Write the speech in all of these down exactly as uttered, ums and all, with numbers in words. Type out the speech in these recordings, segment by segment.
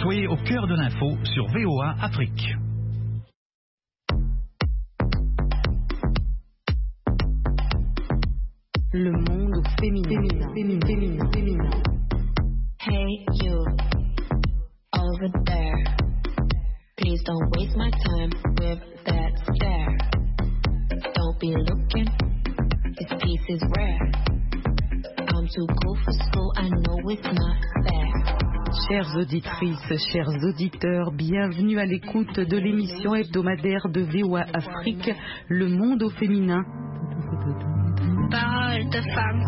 Soyez au cœur de l'info sur V O A Afrique. Le monde féminin, féminin, féminin, féminin. Hey you, over there. Please don't waste my time with that stare. Don't be looking, this piece is rare. I'm too cool for school, I know it's not fair. Chères auditrices, chers auditeurs, bienvenue à l'écoute de l'émission hebdomadaire de V O A Afrique, Le monde au féminin. Parole de femme.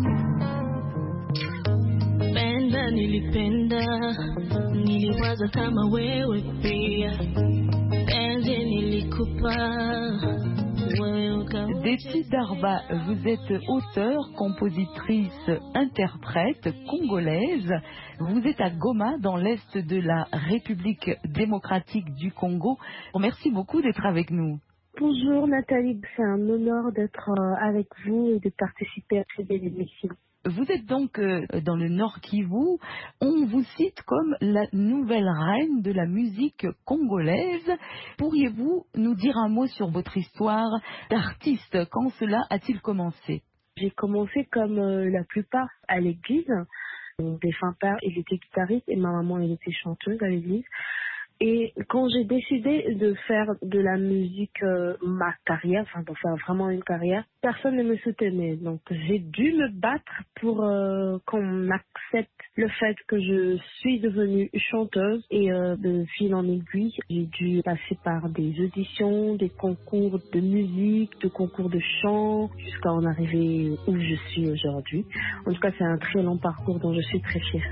Penda nilipenda, niliwaza kama wewe pia. Penzi nilikupa, wewe ukawa. Déti Darba, vous êtes auteure, compositrice, interprète congolaise. Vous êtes à Goma, dans l'est de la République démocratique du Congo. Merci beaucoup d'être avec nous. Bonjour Nathalie, c'est un honneur d'être avec vous et de participer à cette belle émission. Vous êtes donc euh, dans le Nord Kivu. On vous cite comme la nouvelle reine de la musique congolaise. Pourriez-vous nous dire un mot sur votre histoire d'artiste? Quand cela a-t-il commencé? J'ai commencé comme euh, la plupart à l'église. Mon défunt père, il était guitariste et ma maman, elle était chanteuse à l'église. Et quand j'ai décidé de faire de la musique euh, ma carrière, enfin de faire vraiment une carrière, personne ne me soutenait. Donc j'ai dû me battre pour euh, qu'on accepte le fait que je suis devenue chanteuse. Et euh, de fil en aiguille, j'ai dû passer par des auditions, des concours de musique, de concours de chant, jusqu'à en arriver où je suis aujourd'hui. En tout cas, c'est un très long parcours dont je suis très fière.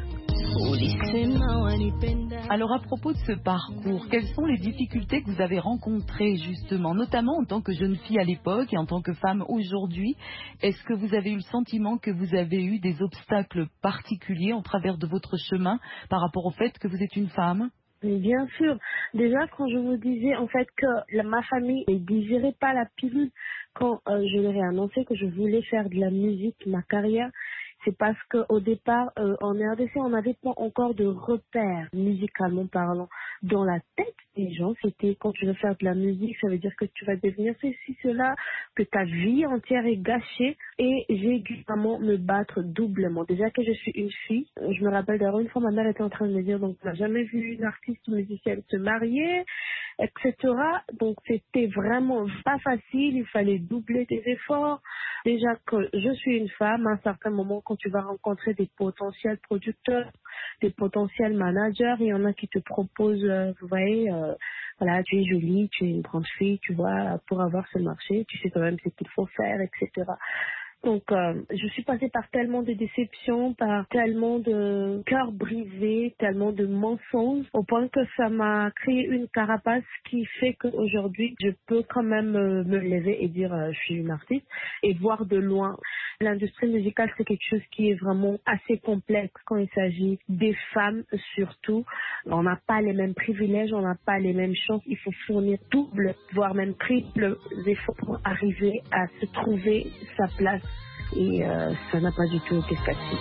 Alors à propos de ce parcours, quelles sont les difficultés que vous avez rencontrées justement, notamment en tant que jeune fille à l'époque et en tant que femme aujourd'hui? Est-ce que vous avez eu le sentiment que vous avez eu des obstacles particuliers en travers de votre chemin par rapport au fait que vous êtes une femme? Bien sûr. Déjà, quand je vous disais en fait que la, ma famille ne digérait pas la pilule, quand euh, je leur ai annoncé que je voulais faire de la musique, ma carrière, c'est parce qu'au départ, euh, en R D C, on n'avait pas encore de repères, musicalement parlant. Dans la tête des gens, c'était quand tu veux faire de la musique, ça veut dire que tu vas devenir ceci, cela, que ta vie entière est gâchée. Et j'ai dû vraiment me battre doublement. Déjà que je suis une fille, je me rappelle d'ailleurs une fois, ma mère était en train de me dire, donc on n'a jamais vu une artiste musicienne se marier, et cetera. Donc c'était vraiment pas facile, il fallait doubler tes efforts. Déjà que je suis une femme, à un certain moment, quand tu vas rencontrer des potentiels producteurs, des potentiels managers, il y en a qui te proposent, euh, vous voyez, euh, voilà, tu es jolie, tu es une grande fille, tu vois, pour avoir ce marché, tu sais quand même ce qu'il faut faire, et cetera. Donc, euh, je suis passée par tellement de déceptions, par tellement de cœurs brisés, tellement de mensonges, au point que ça m'a créé une carapace qui fait qu'aujourd'hui, je peux quand même euh, me lever et dire euh, je suis une artiste et voir de loin. L'industrie musicale, c'est quelque chose qui est vraiment assez complexe quand il s'agit des femmes surtout. On n'a pas les mêmes privilèges, on n'a pas les mêmes chances. Il faut fournir double, voire même triple efforts pour arriver à se trouver sa place. Et euh, ça n'a pas du tout été facile.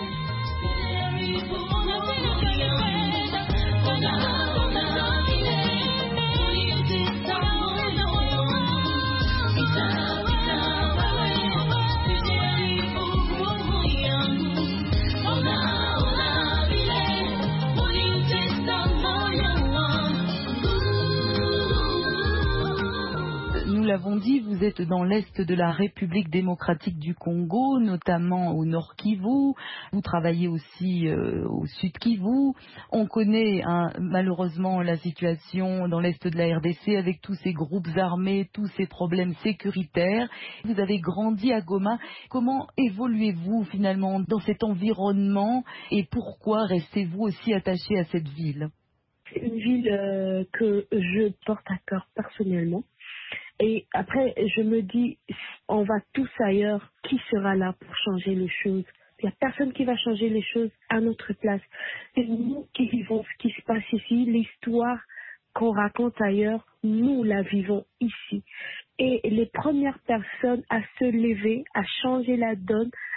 Nous l'avons dit, vous êtes dans l'est de la République démocratique du Congo, notamment au Nord Kivu. Vous travaillez aussi euh, au Sud Kivu. On connaît hein, malheureusement la situation dans l'est de la R D C avec tous ces groupes armés, tous ces problèmes sécuritaires. Vous avez grandi à Goma. Comment évoluez-vous finalement dans cet environnement et pourquoi restez-vous aussi attaché à cette ville? C'est une ville euh, que je porte à cœur personnellement. Et après, je me dis, on va tous ailleurs, qui sera là pour changer les choses? Il n'y a personne qui va changer les choses à notre place. C'est nous qui vivons ce qui se passe ici, l'histoire qu'on raconte ailleurs, nous la vivons ici. Et les premières personnes à se lever, à changer la donne,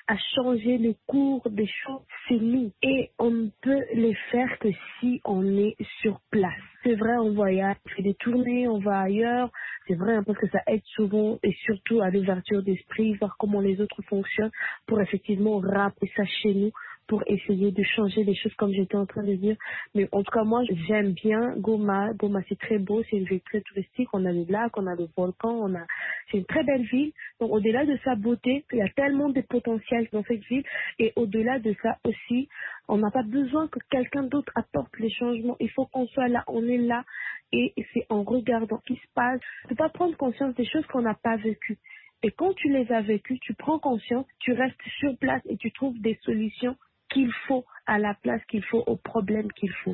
à changer le cours des choses, c'est nous. Et on ne peut les faire que si on est sur place. C'est vrai, on voyage, on fait des tournées, on va ailleurs. C'est vrai, hein, parce que ça aide souvent et surtout à l'ouverture d'esprit, voir comment les autres fonctionnent pour effectivement rappeler ça chez nous, pour essayer de changer les choses comme j'étais en train de dire. Mais en tout cas, moi, j'aime bien Goma. Goma, c'est très beau, c'est une ville très touristique. On a le lac, on a le volcan, on a... c'est une très belle ville. Donc, au-delà de sa beauté, il y a tellement de potentiel dans cette ville. Et au-delà de ça aussi, on n'a pas besoin que quelqu'un d'autre apporte les changements. Il faut qu'on soit là, on est là. Et c'est en regardant ce qui se passe. On ne peut pas prendre conscience des choses qu'on n'a pas vécues. Et quand tu les as vécues, tu prends conscience, tu restes sur place et tu trouves des solutions qu'il faut à la place qu'il faut, aux problèmes qu'il faut.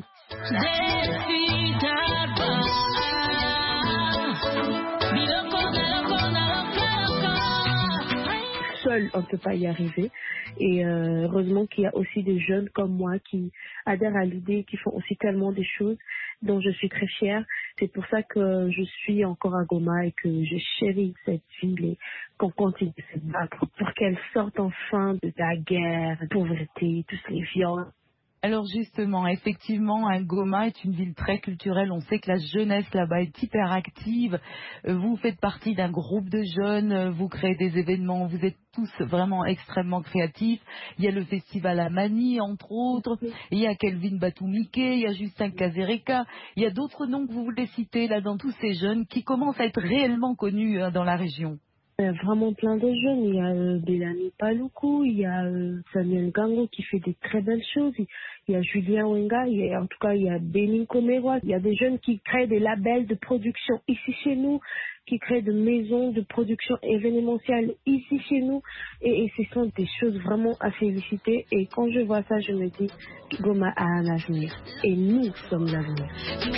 Seul, on ne peut pas y arriver. Et euh, heureusement qu'il y a aussi des jeunes comme moi qui adhèrent à l'idée, qui font aussi tellement de choses dont je suis très fière. C'est pour ça que je suis encore à Goma et que je chéris cette ville et qu'on continue de se battre pour qu'elle sorte enfin de la guerre, de la pauvreté, toutes les violences. Alors justement, effectivement, hein, Goma est une ville très culturelle. On sait que la jeunesse là-bas est hyper active. Euh, Vous faites partie d'un groupe de jeunes, euh, vous créez des événements, vous êtes tous vraiment extrêmement créatifs. Il y a le festival Amani, entre autres. Il y a Kelvin Batumike, il y a Justin Kazereka. Il y a d'autres noms que vous voulez citer là dans tous ces jeunes qui commencent à être réellement connus hein, dans la région. Il y a vraiment plein de jeunes. Il y a euh, Bélani Paloukou, il y a euh, Samuel Gango qui fait des très belles choses. Il y a Julien Wenga, il y a, en tout cas il y a Bénin Komewa. Il y a des jeunes qui créent des labels de production ici chez nous, qui créent des maisons de production événementielle ici chez nous. Et, et ce sont des choses vraiment à féliciter. Et quand je vois ça, je me dis, Goma a un avenir. Et nous sommes l'avenir.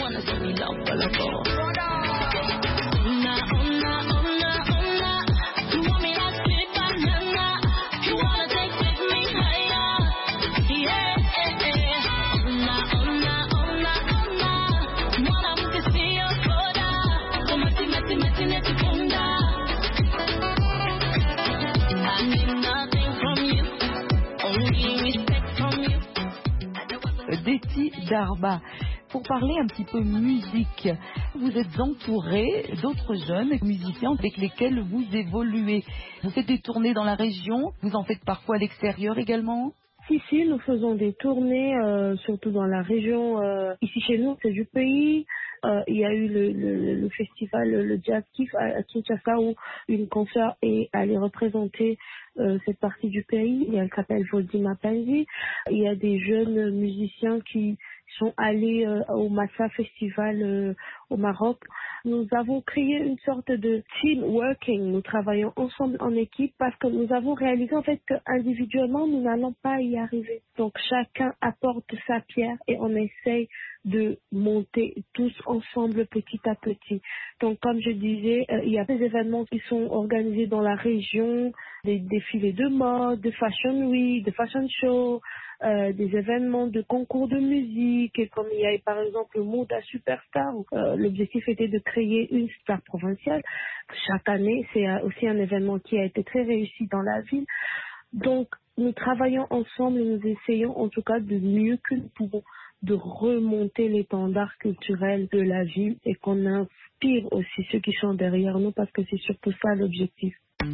Deti Darba. Pour parler un petit peu musique, vous êtes entouré d'autres jeunes musiciens avec lesquels vous évoluez. Vous faites des tournées dans la région, vous en faites parfois à l'extérieur également? Si, si, nous faisons des tournées, euh, surtout dans la région. Euh, ici chez nous, c'est du pays. Euh, il y a eu le, le, le festival, le Jazz Kiff à, à Kinshasa où une concert est allée représenter euh, cette partie du pays. Elle s'appelle Voldima Panzi. Il y a des jeunes musiciens qui sont allés euh, au Massa Festival euh, au Maroc. Nous avons créé une sorte de team working. Nous travaillons ensemble en équipe parce que nous avons réalisé en fait qu'individuellement, nous n'allons pas y arriver. Donc chacun apporte sa pierre et on essaye de monter tous ensemble petit à petit. Donc comme je disais, euh, il y a des événements qui sont organisés dans la région, des défilés de mode, de fashion week, de fashion show, euh, des événements de concours de musique, et comme il y a par exemple le Moda Superstar, où euh, l'objectif était de créer une star provinciale. Chaque année, c'est euh, aussi un événement qui a été très réussi dans la ville. Donc nous travaillons ensemble et nous essayons en tout cas de mieux que nous pouvons de remonter l'étendard culturel de la ville et qu'on inspire aussi ceux qui sont derrière nous parce que c'est surtout ça l'objectif.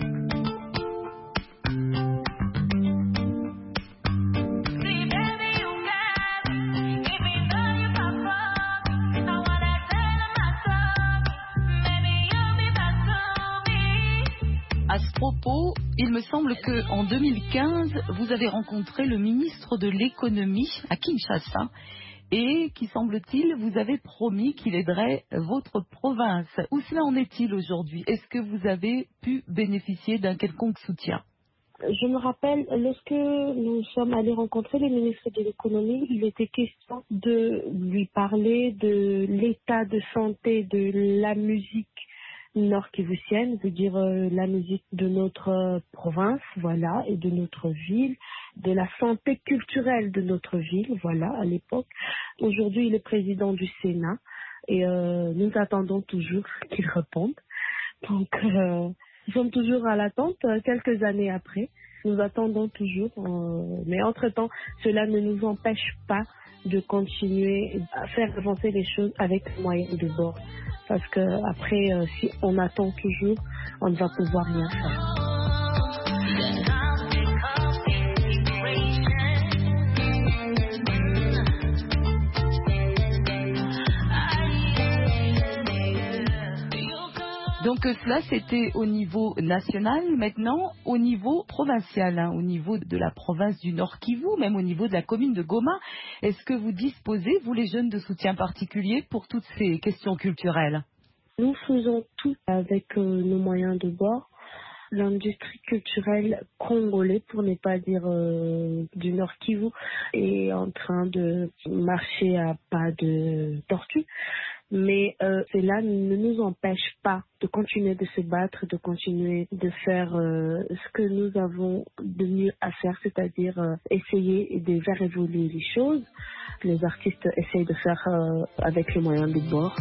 À ce propos, il me semble qu'en deux mille quinze, vous avez rencontré le ministre de l'économie à Kinshasa et qui, semble-t-il, vous avez promis qu'il aiderait votre province. Où cela en est-il aujourd'hui? Est-ce que vous avez pu bénéficier d'un quelconque soutien? Je me rappelle, lorsque nous sommes allés rencontrer le ministre de l'économie, il était question de lui parler de l'état de santé de la musique nord-kivusienne, veut dire euh, la musique de notre euh, province, voilà, et de notre ville, de la santé culturelle de notre ville, voilà, à l'époque. Aujourd'hui, il est président du Sénat et euh, nous attendons toujours qu'il réponde. Donc, euh, nous sommes toujours à l'attente, euh, quelques années après. nous attendons toujours. Euh, mais entre-temps, cela ne nous empêche pas de continuer à faire avancer les choses avec les moyens de bord. Parce que après, euh, si on attend toujours, on ne va pouvoir rien faire. Donc cela, c'était au niveau national. Maintenant, au niveau provincial, hein, au niveau de la province du Nord Kivu, même au niveau de la commune de Goma, est-ce que vous disposez, vous les jeunes, de soutien particulier pour toutes ces questions culturelles? Nous faisons tout avec euh, nos moyens de bord. L'industrie culturelle congolaise, pour ne pas dire euh, du Nord Kivu, est en train de marcher à pas de tortue. Mais euh, cela ne nous empêche pas de continuer de se battre, de continuer de faire euh, ce que nous avons de mieux à faire, c'est-à-dire euh, essayer de faire évoluer les choses. Les artistes essayent de faire euh, avec les moyens de bord.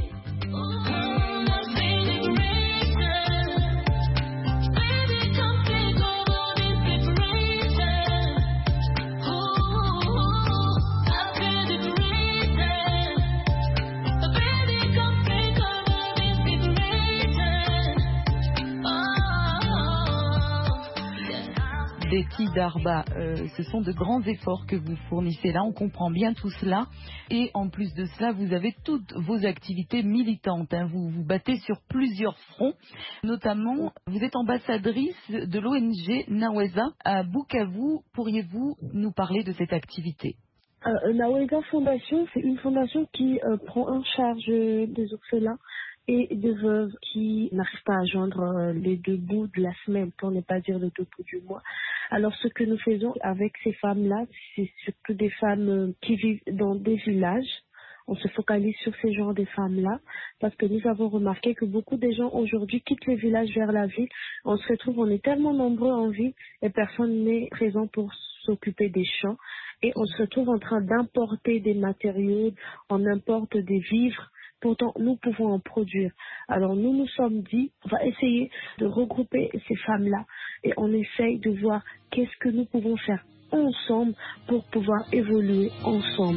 Betty Darba, euh, ce sont de grands efforts que vous fournissez là, on comprend bien tout cela. Et en plus de cela, vous avez toutes vos activités militantes. Hein. Vous vous battez sur plusieurs fronts. Notamment, vous êtes ambassadrice de l'O N G Naweza à Bukavu. Pourriez-vous nous parler de cette activité? euh, Naweza Fondation, c'est une fondation qui euh, prend en charge des orphelins et des veuves qui n'arrivent pas à joindre euh, les deux bouts de la semaine, pour ne pas dire les deux bouts du mois. Alors ce que nous faisons avec ces femmes-là, c'est surtout des femmes euh, qui vivent dans des villages. On se focalise sur ces genres de femmes-là parce que nous avons remarqué que beaucoup de gens aujourd'hui quittent les villages vers la ville. On se retrouve, on est tellement nombreux en ville et personne n'est présent pour s'occuper des champs. Et on se retrouve en train d'importer des matériaux, on importe des vivres. Pourtant, nous pouvons en produire. Alors, nous nous sommes dit, on va essayer de regrouper ces femmes-là et on essaye de voir qu'est-ce que nous pouvons faire ensemble pour pouvoir évoluer ensemble.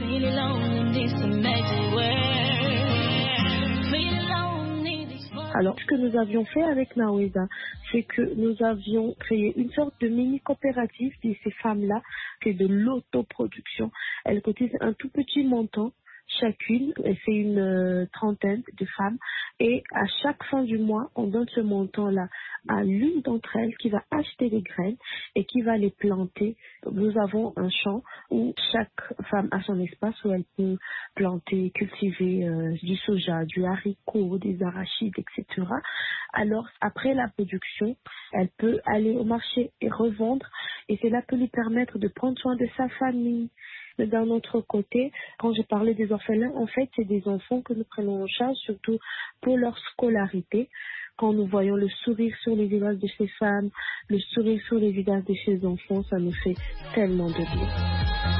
Alors, ce que nous avions fait avec Naweza, c'est que nous avions créé une sorte de mini-coopérative de ces femmes-là, c'est de l'autoproduction. Elles cotisent un tout petit montant chacune, et c'est une euh, trentaine de femmes, et à chaque fin du mois, on donne ce montant-là à l'une d'entre elles qui va acheter les graines et qui va les planter. Nous avons un champ où chaque femme a son espace où elle peut planter, cultiver euh, du soja, du haricot, des arachides, et cetera. Alors, après la production, elle peut aller au marché et revendre, et cela peut lui permettre de prendre soin de sa famille. Mais d'un autre côté, quand je parlais des orphelins, en fait, c'est des enfants que nous prenons en charge, surtout pour leur scolarité. Quand nous voyons le sourire sur les visages de ces femmes, le sourire sur les visages de ces enfants, ça nous fait tellement de bien.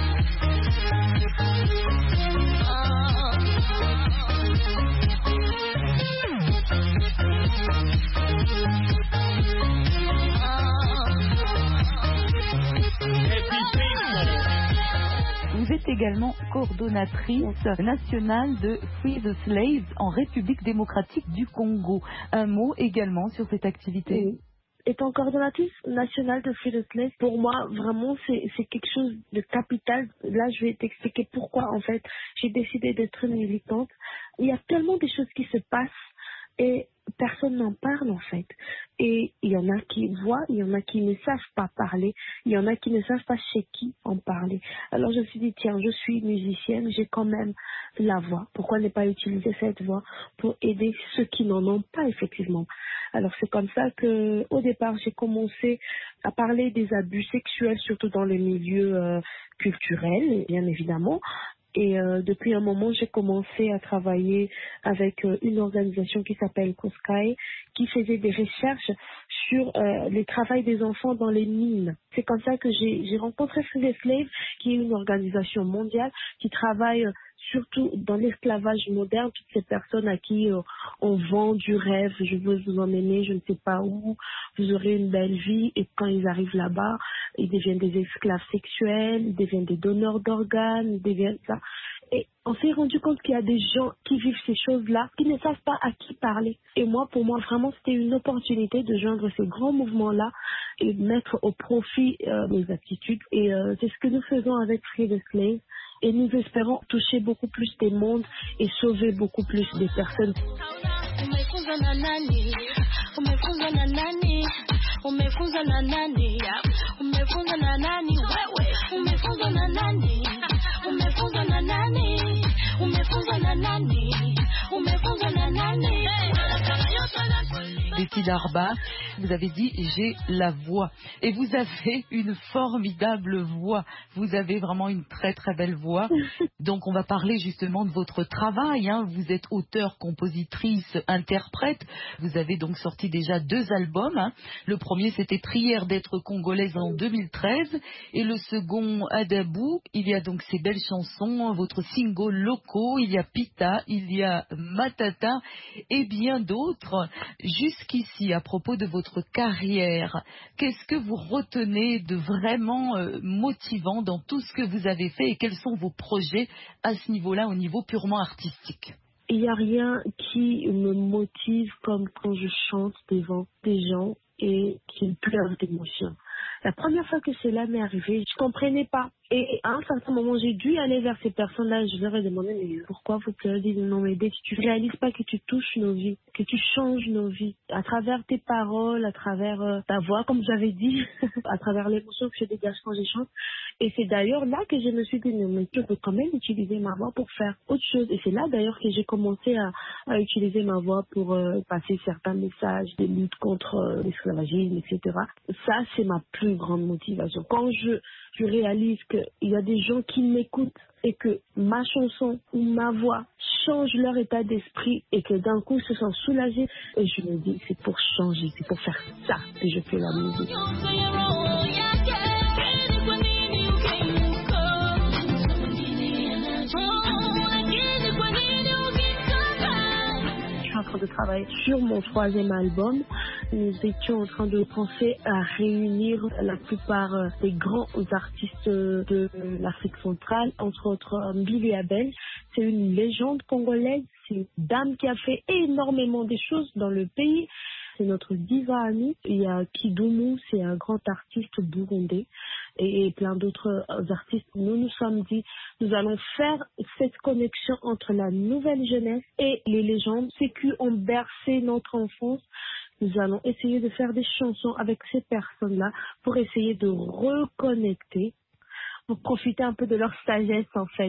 Vous êtes également coordonnatrice nationale de Free the Slaves en République démocratique du Congo. Un mot également sur cette activité. Oui. Étant coordonnatrice nationale de Free the Slaves, pour moi, vraiment, c'est, c'est quelque chose de capital. Là, je vais t'expliquer pourquoi, en fait, j'ai décidé d'être militante. Il y a tellement de choses qui se passent et personne n'en parle, en fait. Et il y en a qui voient, il y en a qui ne savent pas parler, il y en a qui ne savent pas chez qui en parler. Alors je me suis dit, tiens, je suis musicienne, j'ai quand même la voix. Pourquoi ne pas utiliser cette voix pour aider ceux qui n'en ont pas, effectivement. Alors c'est comme ça que, au départ, j'ai commencé à parler des abus sexuels, surtout dans les milieux euh, culturels, bien évidemment. Et euh, depuis un moment, j'ai commencé à travailler avec euh, une organisation qui s'appelle Koskai, qui faisait des recherches sur euh, le travail des enfants dans les mines. C'est comme ça que j'ai, j'ai rencontré Free the Slaves, qui est une organisation mondiale qui travaille surtout dans l'esclavage moderne, toutes ces personnes à qui euh, on vend du rêve, je veux vous emmener, je ne sais pas où, vous aurez une belle vie, et quand ils arrivent là-bas, ils deviennent des esclaves sexuels, ils deviennent des donneurs d'organes, ils deviennent ça. Et on s'est rendu compte qu'il y a des gens qui vivent ces choses-là, qui ne savent pas à qui parler. Et moi, pour moi, vraiment, c'était une opportunité de joindre ces grands mouvements-là et de mettre au profit euh, mes aptitudes. Et euh, c'est ce que nous faisons avec Free the Slave. Et nous espérons toucher beaucoup plus des mondes et sauver beaucoup plus des personnes. Betty Darba, vous avez dit j'ai la voix et vous avez une formidable voix, vous avez vraiment une très très belle voix. Donc on va parler justement de votre travail, hein. Vous êtes auteure, compositrice, interprète, vous avez donc sorti déjà deux albums, hein. Le premier c'était Prière d'être congolaise en deux mille treize et le second Adabou. Il y a donc ces belles chansons, votre single Loco, il y a Pita, il y a Matata et bien d'autres. Jusqu'ici, à propos de votre carrière, qu'est-ce que vous retenez de vraiment euh, motivant dans tout ce que vous avez fait et quels sont vos projets à ce niveau-là, au niveau purement artistique? Il n'y a rien qui me motive comme quand je chante devant des gens et qu'ils pleurent d'émotion. La première fois que cela m'est arrivé, je comprenais pas. Et à un certain moment, j'ai dû aller vers ces personnes-là et je leur ai demandé, mais pourquoi vous pleurez? Ils m'ont aidé. Tu réalises pas que tu touches nos vies, que tu changes nos vies à travers tes paroles, à travers euh, ta voix, comme j'avais dit, à travers l'émotion que je dégage quand je chante. Et c'est d'ailleurs là que je me suis dit, mais je peux quand même utiliser ma voix pour faire autre chose. Et c'est là d'ailleurs que j'ai commencé à, à utiliser ma voix pour euh, passer certains messages de lutte contre euh, l'esclavagisme, et cetera. Ça, c'est ma plus grande motivation. Quand je, je réalise qu'il y a des gens qui m'écoutent et que ma chanson ou ma voix change leur état d'esprit et que d'un coup ils se sentent soulagés, et je me dis c'est pour changer, c'est pour faire ça que je fais la musique. En train de travailler sur mon troisième album. Nous étions en train de penser à réunir la plupart des grands artistes de l'Afrique centrale, entre autres Billy Abel. C'est une légende congolaise, c'est une dame qui a fait énormément de choses dans le pays. C'est notre diva amie. Il y a Kidumu, c'est un grand artiste burundais, et plein d'autres artistes. Nous nous sommes dit, nous allons faire cette connexion entre la nouvelle jeunesse et les légendes, ceux qui ont bercé notre enfance. Nous allons essayer de faire des chansons avec ces personnes-là pour essayer de reconnecter, pour profiter un peu de leur sagesse en fait.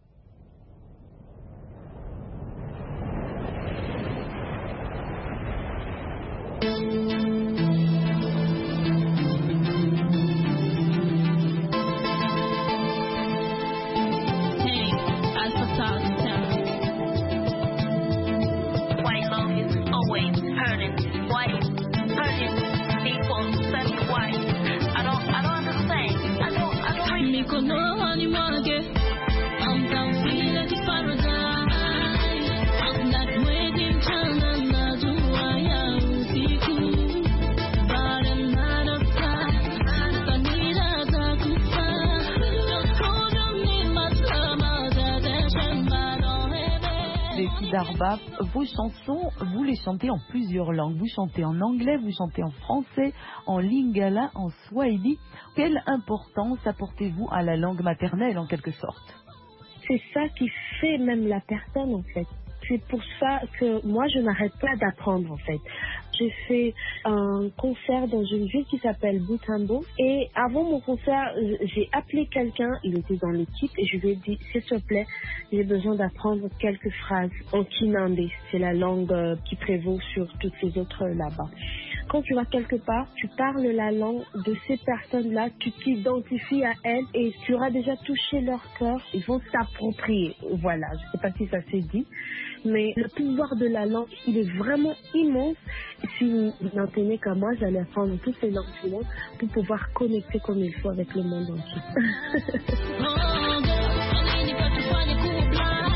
Darba, vos chansons, vous les chantez en plusieurs langues. Vous chantez en anglais, vous chantez en français, en lingala, en swahili. Quelle importance apportez-vous à la langue maternelle en quelque sorte? C'est ça qui fait même la personne en fait. C'est pour ça que moi je n'arrête pas d'apprendre en fait. J'ai fait un concert dans une ville qui s'appelle Butembo et avant mon concert, j'ai appelé quelqu'un, il était dans l'équipe et je lui ai dit s'il te plaît, j'ai besoin d'apprendre quelques phrases en Kinandé, c'est la langue qui prévaut sur toutes les autres là-bas. Quand tu vas quelque part, tu parles la langue de ces personnes-là, tu t'identifies à elles et tu auras déjà touché leur cœur, ils vont s'approprier. Voilà, je ne sais pas si ça s'est dit, mais le pouvoir de la langue, il est vraiment immense. Et si vous n'en tenez qu'à moi, j'allais apprendre toutes les langues du monde pour pouvoir connecter comme il faut avec le monde entier.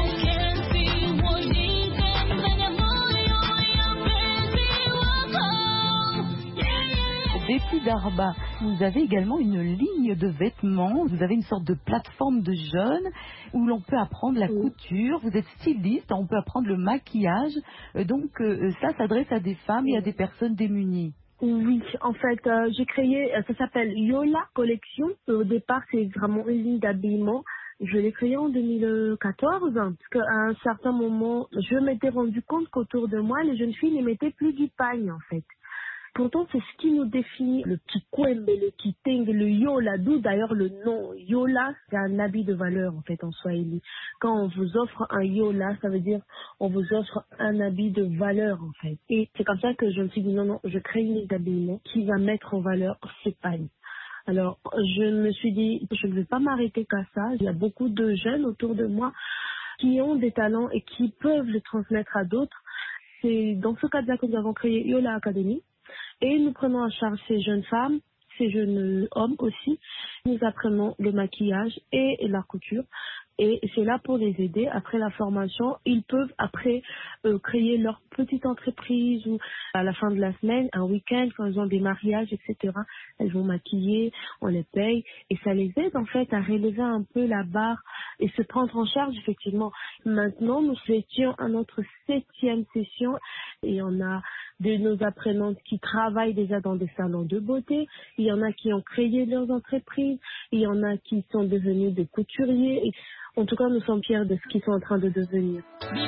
Darba, vous avez également une ligne de vêtements, vous avez une sorte de plateforme de jeunes où l'on peut apprendre la Oui. couture, vous êtes styliste, on peut apprendre le maquillage, Euh, donc euh, ça s'adresse à des femmes et à des personnes démunies. Oui, en fait, euh, j'ai créé, euh, ça s'appelle Yola Collection. Au départ, c'est vraiment une ligne d'habillement. Je l'ai créé en deux mille quatorze, parce qu'à un certain moment, je m'étais rendu compte qu'autour de moi, les jeunes filles ne mettaient plus du pagne, en fait. Pourtant, c'est ce qui nous définit, le kikwembe, le kiteng, le yola, d'où d'ailleurs le nom. Yola, c'est un habit de valeur, en fait, en swahili. Quand on vous offre un yola, ça veut dire on vous offre un habit de valeur, en fait. Et c'est comme ça que je me suis dit, non, non, je crée une ligne d'habillement qui va mettre en valeur ces pagnes. Alors, je me suis dit, je ne vais pas m'arrêter qu'à ça. Il y a beaucoup de jeunes autour de moi qui ont des talents et qui peuvent les transmettre à d'autres. C'est dans ce cadre-là que nous avons créé Yola Academy. Et nous prenons en charge ces jeunes femmes, ces jeunes hommes aussi. Nous apprenons le maquillage et la couture. Et c'est là pour les aider. Après la formation, ils peuvent après euh, créer leur petite entreprise ou à la fin de la semaine, un week-end, quand ils ont des mariages, et cetera. Elles vont maquiller, on les paye. Et ça les aide en fait à relever un peu la barre et se prendre en charge effectivement. Maintenant, nous étions à notre septième session et on a de nos apprenantes qui travaillent déjà dans des salons de beauté. Il y en a qui ont créé leurs entreprises. Il y en a qui sont devenus des couturiers. Et en tout cas, nous sommes fiers de ce qu'ils sont en train de devenir.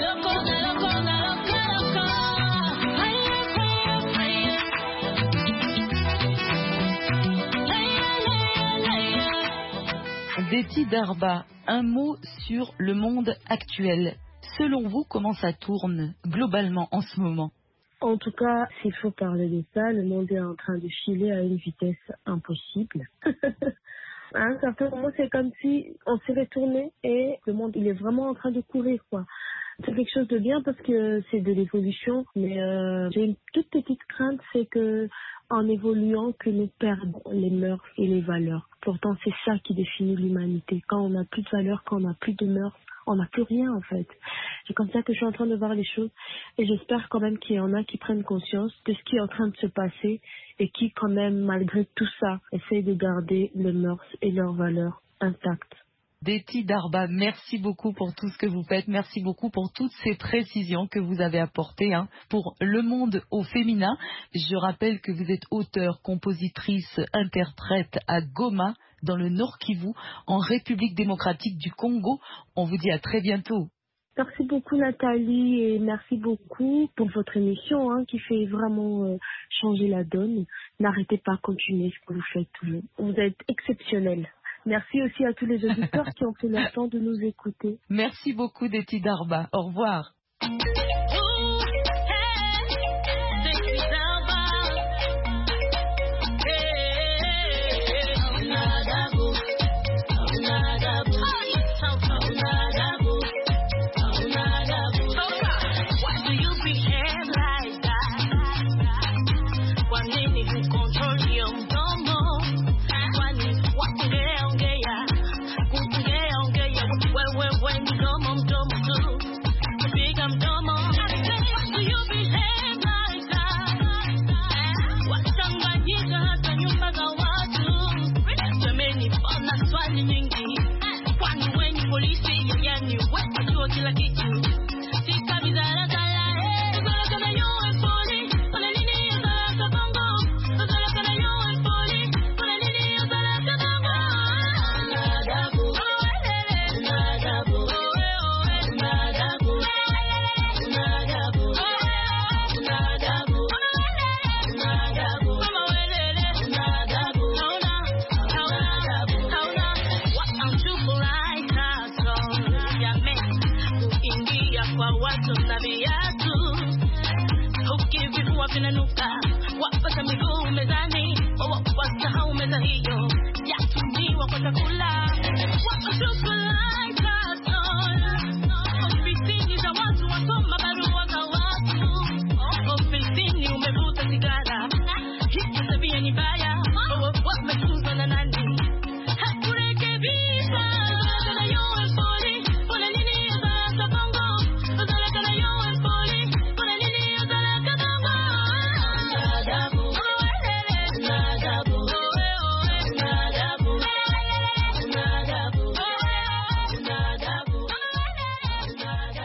Deti Darba, un mot sur le monde actuel. Selon vous, comment ça tourne globalement en ce moment? En tout cas, s'il faut parler de ça, le monde est en train de filer à une vitesse impossible. À un certain moment, c'est comme si on s'est retourné et le monde, il est vraiment en train de courir, quoi. C'est quelque chose de bien parce que c'est de l'évolution, mais euh, j'ai une toute petite crainte, c'est que en évoluant, que nous perdons les mœurs et les valeurs. Pourtant, c'est ça qui définit l'humanité. Quand on n'a plus de valeurs, quand on n'a plus de mœurs, on n'a plus rien en fait. C'est comme ça que je suis en train de voir les choses et j'espère quand même qu'il y en a qui prennent conscience de ce qui est en train de se passer et qui quand même, malgré tout ça, essayent de garder les mœurs et leurs valeurs intactes. Deti Darba, merci beaucoup pour tout ce que vous faites. Merci beaucoup pour toutes ces précisions que vous avez apportées hein, pour le monde au féminin. Je rappelle que vous êtes auteure, compositrice, interprète à Goma, dans le Nord Kivu, en République démocratique du Congo. On vous dit à très bientôt. Merci beaucoup Nathalie et merci beaucoup pour votre émission hein, qui fait vraiment euh, changer la donne. N'arrêtez pas, continuez ce que vous faites toujours. Vous êtes exceptionnels. Merci aussi à tous les auditeurs qui ont pris le temps de nous écouter. Merci beaucoup Deti Darba. Au revoir. Wapata miguu mezani, wapata hau meza hiyo, ya tumiwa kwa chakula, wapata